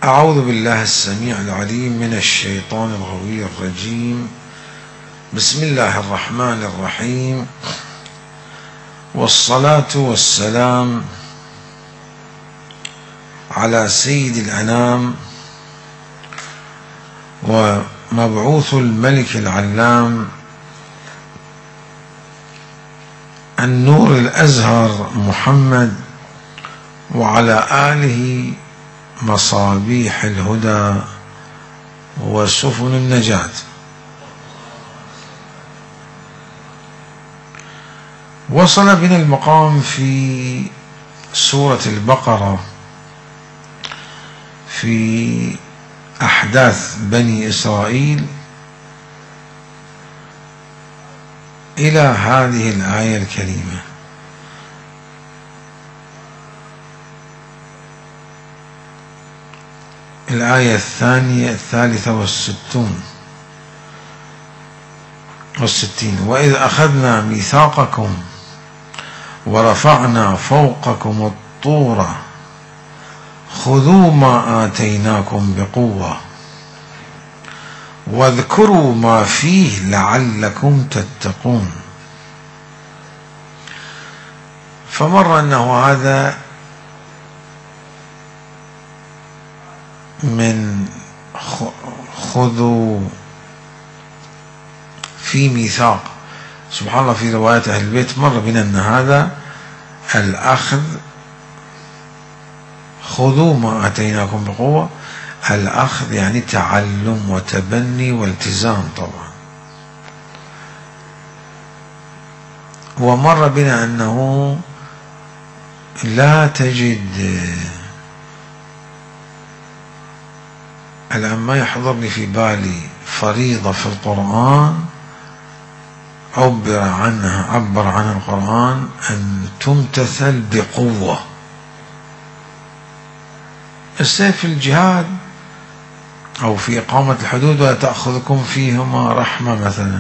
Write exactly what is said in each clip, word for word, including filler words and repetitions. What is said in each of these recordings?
أعوذ بالله السميع العليم من الشيطان الغوي الرجيم. بسم الله الرحمن الرحيم، والصلاة والسلام على سيد الأنام ومبعوث الملك العلام النور الأزهر محمد، وعلى آله مصابيح الهدى وسفن النجاة. وصل بنا المقام في سورة البقرة في أحداث بني إسرائيل إلى هذه الآية الكريمة: الآية الثانية الثالثة والستون والستين: وإذ أخذنا ميثاقكم ورفعنا فوقكم الطور خذوا ما آتيناكم بقوة واذكروا ما فيه لعلكم تتقون. فمر أنه هذا من خذوا في ميثاق. سبحان الله، في رواية أهل البيت مر بنا أن هذا الأخذ، خذوا ما آتيناكم بقوة، الأخذ يعني تعلم وتبني والتزام طبعا. ومر بنا أنه لا تجد، الآن ما يحضرني في بالي فريضة في القرآن عبر عنها عبر عنها القرآن أن تمتثل بقوة. السيف في الجهاد أو في إقامة الحدود ولا تأخذكم فيهما رحمة مثلا،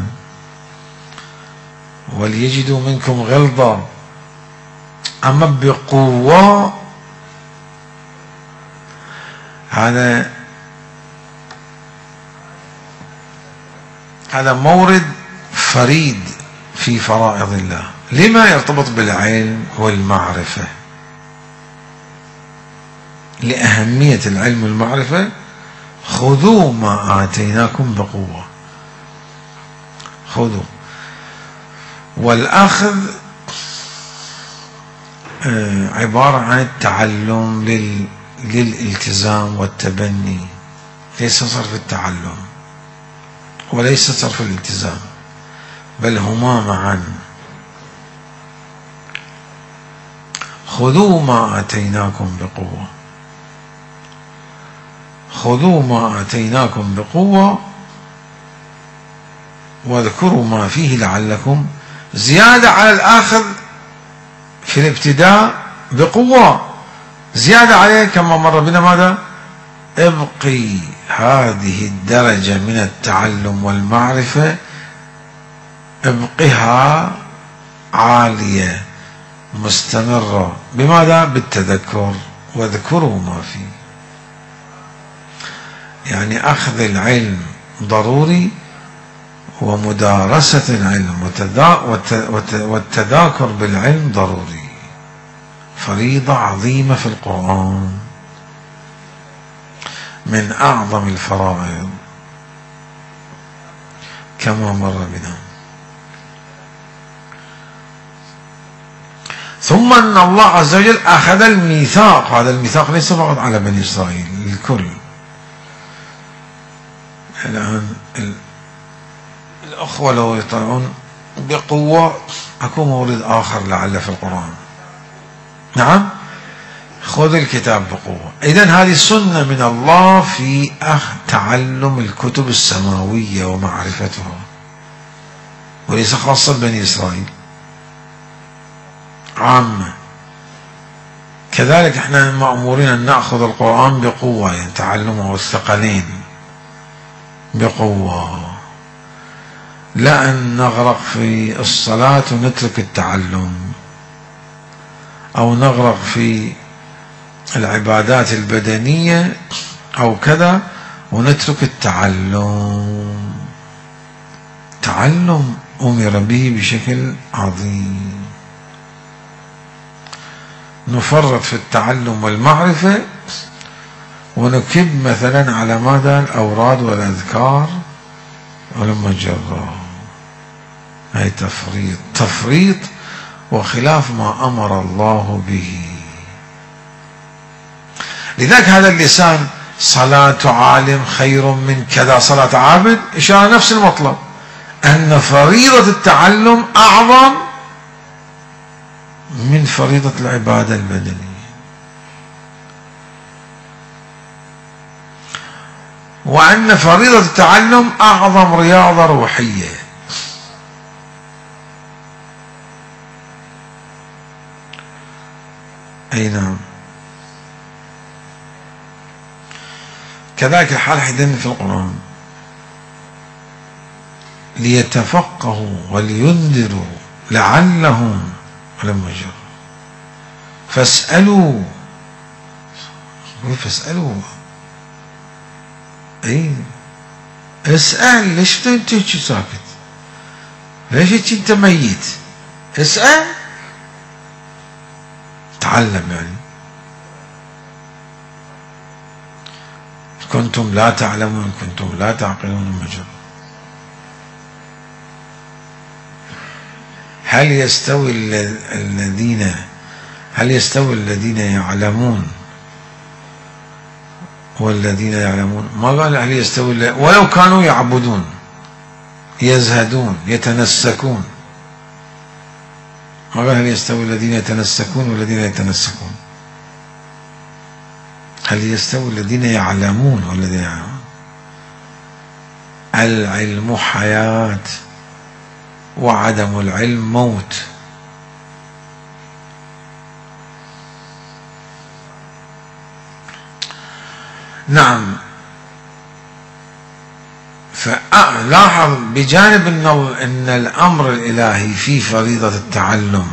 وليجدوا منكم غلظة. أما بقوة هذا هذا مورد فريد في فرائض الله. لما يرتبط بالعلم والمعرفة؟ لأهمية العلم والمعرفة. خذوا ما آتيناكم بقوة، خذوا. والأخذ عبارة عن التعلم للالتزام والتبني، ليس صرف التعلم وليس صرف الالتزام، بل هما معا. خذوا ما آتيناكم بقوة، خذوا ما آتيناكم بقوة واذكروا ما فيه لعلكم. زيادة على الآخذ في الابتداء بقوة، زيادة عليه كما مر بنا ماذا؟ ابقي هذه الدرجة من التعلم والمعرفة، ابقها عالية مستمرة. بماذا؟ بالتذكر. واذكروا ما فيه، يعني أخذ العلم ضروري، ومدارسة العلم والتذاكر بالعلم ضروري، فريضة عظيمة في القرآن، من أعظم الفرائض كما مر بنا. ثم أن الله عز وجل أخذ الميثاق. هذا الميثاق ليس فقط على بني إسرائيل، الكل. الآن الأخوة لو يطلعون بقوة أكو مورد آخر لعل في القرآن. نعم، خذ الكتاب بقوة. إذن هذه سنة من الله في أخ تعلم الكتب السماوية ومعرفتها، وليس خاصة بني إسرائيل، عامة. كذلك احنا مأمورين أن نأخذ القرآن بقوة، يعني تعلمه الثقلين بقوة، لا أن نغرق في الصلاة ونترك التعلم، أو نغرق في العبادات البدنية أو كذا ونترك التعلم. تعلم أمر به بشكل عظيم، نفرط في التعلم والمعرفة ونكب مثلا على ماذا؟ الأوراد والأذكار ولما جرى. هي تفريط تفريط وخلاف ما أمر الله به. لذلك هذا اللسان صلاة عالم خير من كذا صلاة عابد، إشارة نفس المطلب، أن فريضة التعلم أعظم من فريضة العبادة البدنية. وأن فريضة التعلم أعظم رياضة روحية. أي نعم. كذلك الحال حينئذ في القرآن ليتفقهوا ولينذروا لعلهم لما جروا فاسألوا فاسألوا اي اسأل. ليش انت ساكت؟ ليش انت ميت؟ اسأل، تعلم. يعني كنتم لا تعلمون كنتم لا تعقلون مجرد. هل يستوي الذين هل يستوي الذين يعلمون والذين يعلمون؟ ما قال هل يستوي، ولو كانوا يعبدون يزهدون يتنسكون. ما قال هل يستوي الذين يتنسكون والذين يتنسكون. هل يستوي الذين يعلمون والذين يعلمون؟ العلم حياة وعدم العلم موت. نعم. فلاحظ بجانب أن الأمر الإلهي في فريضة التعلم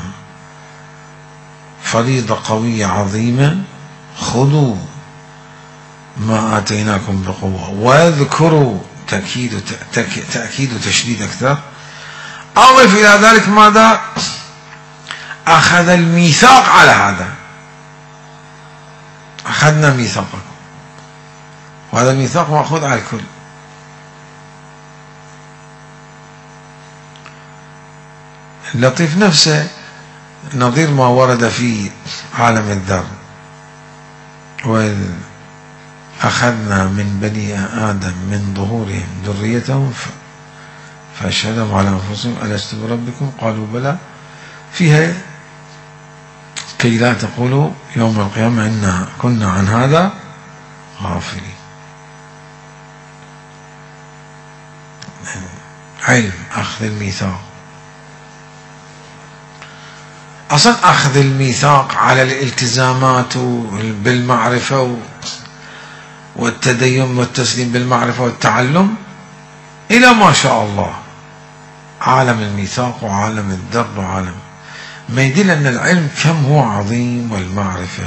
فريضة قوية عظيمة، خذوا ما آتيناكم بقوة واذكروا، تأكيد تأكيد وتشديد أكثر. أضف إلى ذلك ماذا؟ أخذ الميثاق على هذا، أخذنا ميثاقكم، وهذا الميثاق مأخوذ على الكل. اللطيف نفسه نظير ما ورد في عالم الذر، وإذ أخذنا من بني آدم من ظهورهم ذريتهم فأشهدهم على أنفسهم ألست بربكم قالوا بلى، فيها كي لا تقولوا يوم القيامة إنا كنا عن هذا غافلين. علم، أخذ الميثاق. أصلا أخذ الميثاق على الالتزامات بالمعرفة والتدين والتسليم بالمعرفة والتعلم إلى ما شاء الله، عالم الميثاق وعالم الذر وعالم ما يدل أن العلم كم هو عظيم والمعرفة.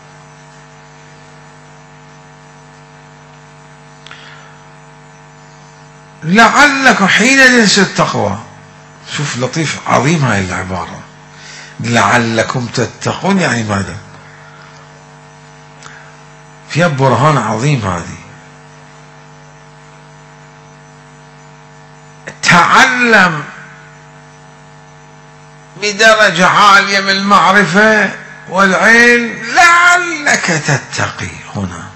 لعلكم حين ينسى التقوى. شوف لطيف عظيم هاي العبارة، لعلكم تتقون. يعني ماذا؟ فيها برهان عظيم. هذه تعلم بدرجة عالية من المعرفة والعلم لعلك تتقي. هنا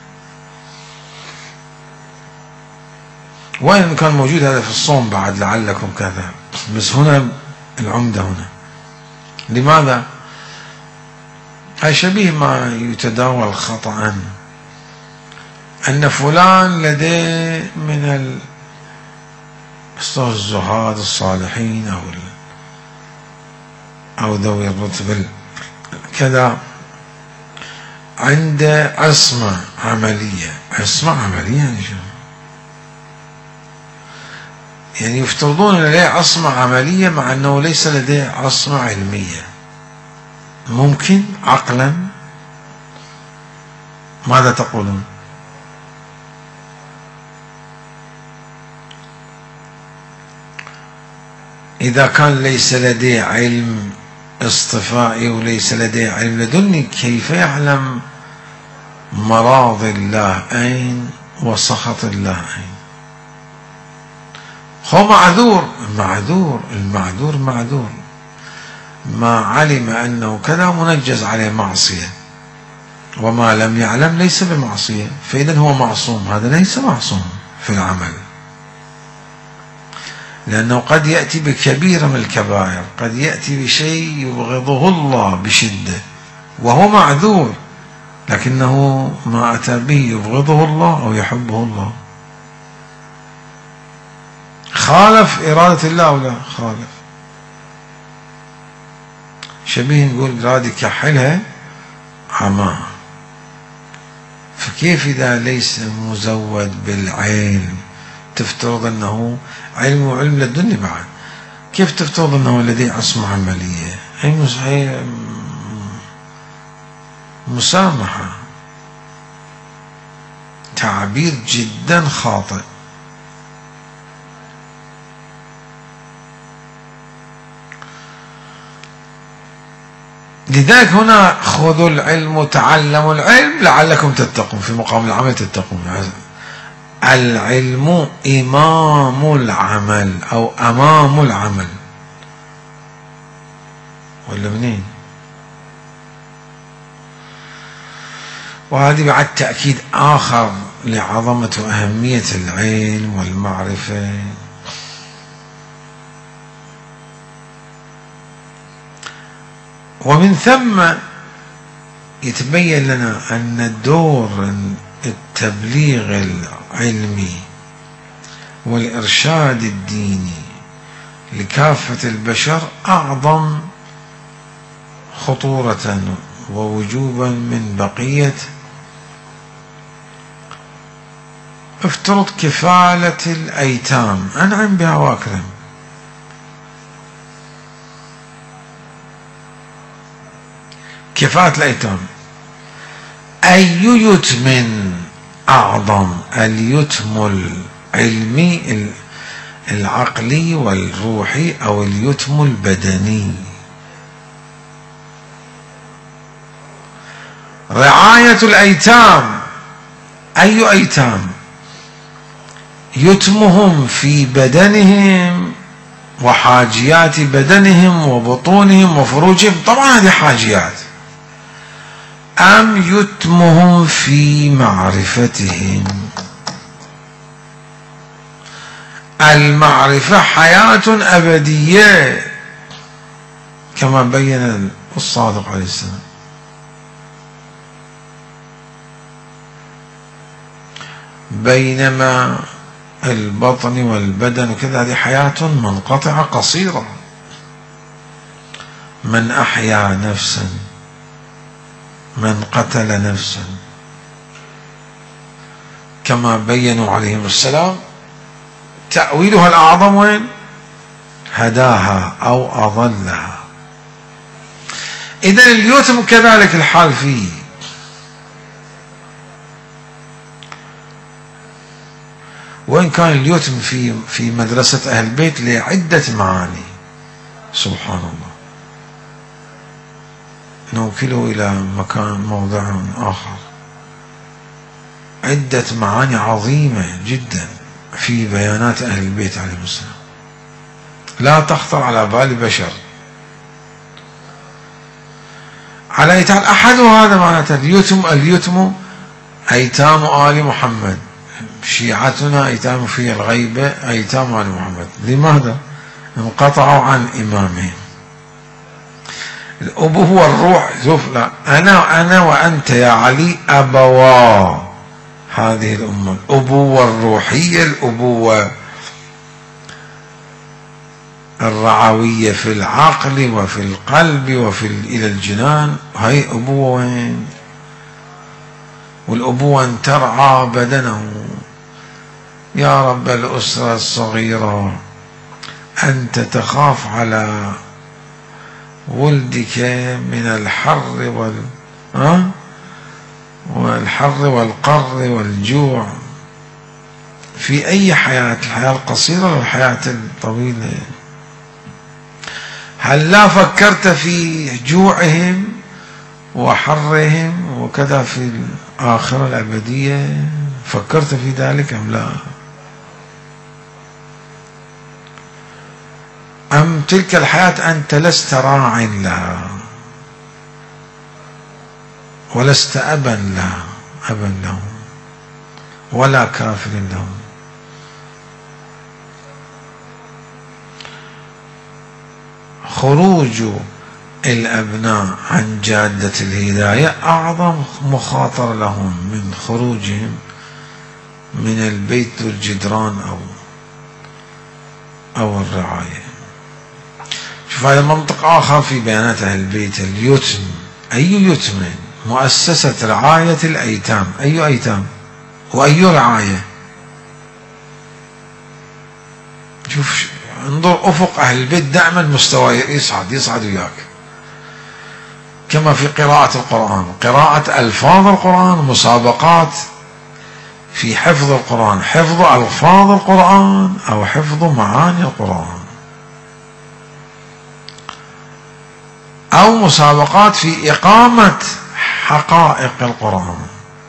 وين كان موجود هذا في الصوم بعد لعلكم كذا، بس هنا العمدة هنا. لماذا؟ هاي شبيه ما يتداول خطأ أن فلان لديه من الزهاد الصالحين أو أو ذوي الرتب كذا عنده عصمة عملية. عصمة عملية يعني شو؟ يعني يفترضون أن لديه عصمة عملية مع أنه ليس لديه عصمة علمية. ممكن عقلا؟ ماذا تقولون؟ إذا كان ليس لديه علم اصطفائي وليس لديه علم لدني، كيف يعلم مراض الله أين وسخط الله أين؟ هو معذور، معذور المعذور معذور، ما علم أنه كذا منجز عليه معصية، وما لم يعلم ليس بمعصية، فإذا هو معصوم. هذا ليس معصوم في العمل، لأنه قد يأتي بكبيرة من الكبائر، قد يأتي بشيء يبغضه الله بشدة وهو معذور، لكنه ما أتى به يبغضه الله أو يحبه الله. خالف إرادة الله أو لا خالف؟ شبيه نقول راد يكحلها عماها، فكيف إذا ليس مزود بالعلم تفترض أنه علم وعلم للدنيا بعد؟ كيف تفترض أنه لديه عصمة عملية؟ هي مسامحة، تعبير جدا خاطئ. لذلك هنا خذوا العلم وتعلموا العلم لعلكم تتقون، في مقام العمل تتقون. العلم إمام العمل أو أمام العمل، ولا منين؟ وهذه بعد تأكيد آخر لعظمة وأهمية العلم والمعرفة. ومن ثم يتبين لنا أن دور التبليغ العلمي والإرشاد الديني لكافة البشر أعظم خطورة ووجوبا من بقية. افترض كفالة الأيتام، أنعم بها وأكرم، كفالة الأيتام، أي يتم أعظم؟ اليتم العلمي العقلي والروحي أو اليتم البدني؟ رعاية الأيتام، أي أيتام؟ يتمهم في بدنهم وحاجيات بدنهم وبطونهم وفروجهم، طبعا هذه حاجيات، أم يتمهم في معرفتهم؟ المعرفة حياة أبدية كما بين الصادق عليه السلام، بينما البطن والبدن وكذا هذه حياة منقطعة قصيرة. من أحيا نفسا، من قتل نفسا، كما بينوا عليهم السلام تأويلها الأعظم وين؟ هداها أو أضلها. إذن اليتم كذلك الحال فيه، وإن كان اليتم في في مدرسة أهل البيت لعدة معاني، سبحان الله، نوكله إلى مكان موضع آخر، عدة معاني عظيمة جدا في بيانات أهل البيت عليهم السلام لا تخطر على بال بشر. على أي تعال أحدها هذا معناته اليتم، اليتم أيتام آل محمد، شيعتنا أيتام في الغيبة أيتام آل محمد. لماذا؟ انقطعوا عن إمامهم. الأبوة الروح، شوف، لا أنا أنا وأنت يا علي أبوا هذه الأمة، الأبوة الروحية، الأبوة الرعوية في العقل وفي القلب وفي إلى الجنان، هاي أبوة وين؟ والأبوة أن ترعى بدنه. يا رب الأسرة الصغيرة، أنت تخاف على ولدك من الحر وال أه؟ والحر والقر والجوع في أي حياة، الحياة القصيرة والحياة الطويلة. هل لا فكرت في جوعهم وحرهم وكذا في الآخرة الأبدية؟ فكرت في ذلك أم لا؟ أم تلك الحياة أنت لست راع لها ولست أبا لها أبا لهم ولا كافر لهم؟ خروج الأبناء عن جادة الهداية أعظم مخاطر لهم من خروجهم من البيت ذو الجدران أو أو الرعاية. شوف هذا منطق آخر في بيانات أهل البيت: اليتم. أي يتم؟ مؤسسة رعاية الأيتام. أي أيتام وأي رعاية؟ شوف، انظر أفق أهل البيت دائما مستوى يصعد يصعد وياك، كما في قراءة القرآن، قراءة ألفاظ القرآن، مسابقات في حفظ القرآن، حفظ ألفاظ القرآن أو حفظ معاني القرآن، أو مسابقات في إقامة حقائق القرآن،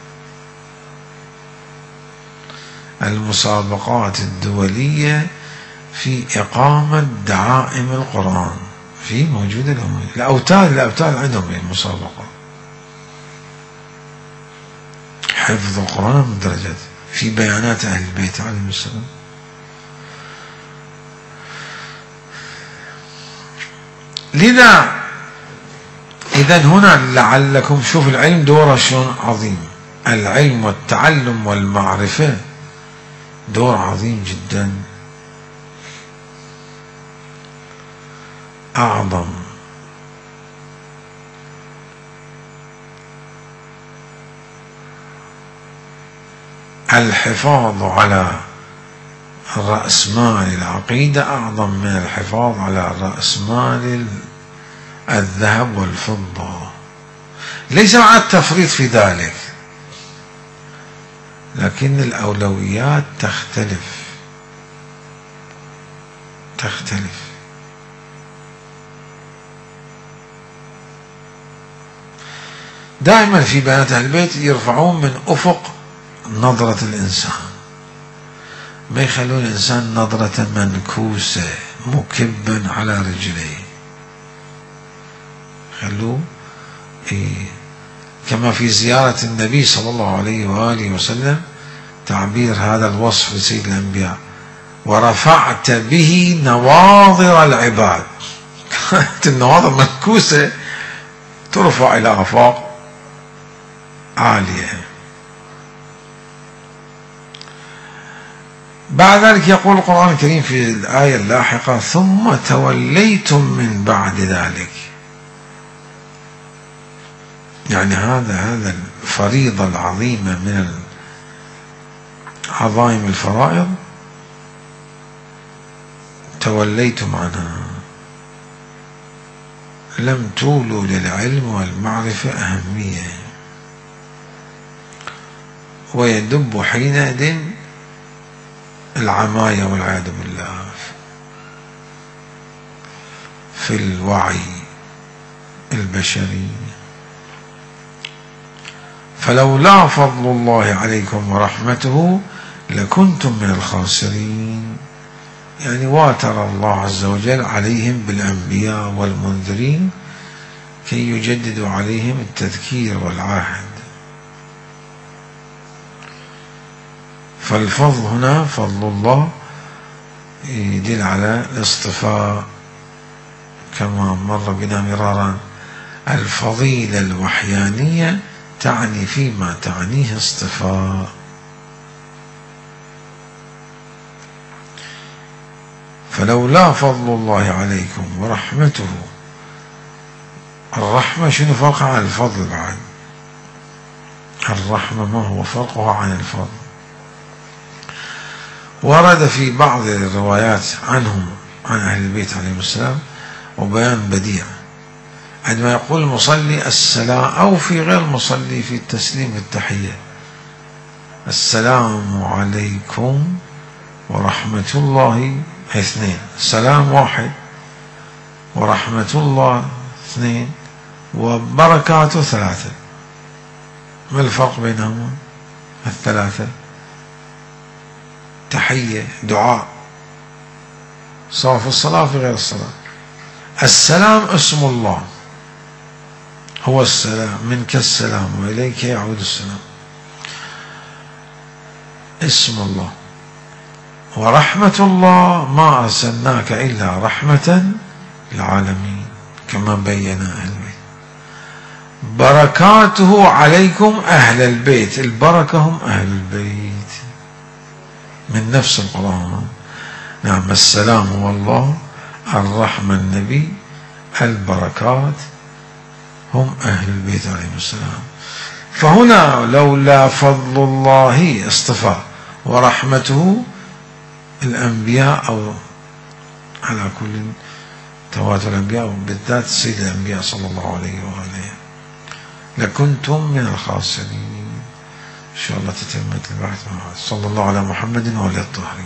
المسابقات الدولية في إقامة دعائم القرآن في موجودة لهم. الأوتاد الأوتاد عندهم المسابقة حفظ القرآن من درجات في بيانات أهل البيت عليهم السلام. لذا إذا هنا لعلكم، شوف العلم دوره شلون عظيم، العلم والتعلم والمعرفة دور عظيم جدا، أعظم الحفاظ على رأسمال العقيدة أعظم من الحفاظ على رأسمال الذهب والفضة. ليس مع التفريط في ذلك، لكن الأولويات تختلف تختلف دائما في بيانات أهل البيت يرفعون من أفق نظرة الإنسان، ما يخلون الإنسان نظرة منكوسة مكبا على رجليه، خلوه إيه كما في زيارة النبي صلى الله عليه وآله وسلم تعبير هذا الوصف لسيد الأنبياء: ورفعت به نواظر العباد. كانت النواظر منكوسة ترفع إلى آفاق عالية. بعد ذلك يقول القرآن الكريم في الآية اللاحقة: ثم توليتم من بعد ذلك. يعني هذا هذا الفريضة العظيمة من عظائم الفرائض توليتم عنها، لم تولوا للعلم والمعرفة أهمية، ويدب حينئذ العماية والعياذ بالله في الوعي البشري. فلولا فضل الله عليكم ورحمته لكنتم من الخاسرين. يعني واتر الله عز وجل عليهم بالأنبياء والمنذرين كي يجددوا عليهم التذكير والعهد. فالفضل هنا فضل الله يدل على الاصطفاء كما مر بنا مرارا. الفضيلة الوحيانية تعني فيما تعنيه اصطفاء. فلولا فضل الله عليكم ورحمته، الرحمة شنو فرقها عن الفضل؟ بعد الرحمة ما هو فرقها عن الفضل؟ ورد في بعض الروايات عنهم عن أهل البيت عليهم السلام وبيان بديع عندما يقول المصلي السلام، أو في غير المصلي في التسليم التحية: السلام عليكم ورحمة الله. اثنين، سلام واحد، ورحمة الله اثنين، وبركاته ثلاثة. ما الفرق بينهما الثلاثة؟ تحية، دعاء، سواء في الصلاة في غير الصلاة. السلام اسم الله، هو السلام، منك السلام وإليك يعود السلام، اسم الله. ورحمة الله ما أرسلناك إلا رحمة للعالمين كما بين أهل البيت. بركاته عليكم أهل البيت، البركة هم أهل البيت من نفس القرآن. نعم، السلام هو الله، الرحمة النبي، البركات هم أهل البيت عليهم السلام. فهنا لولا فضل الله اصطفى، ورحمته الأنبياء، أو على كل تواتر الأنبياء، وبالذات سيد الأنبياء صلى الله عليه وآله، لكنتم من الخاسرين. إن شاء الله تتم البحث. صلى الله على محمد وعلى الطاهرين.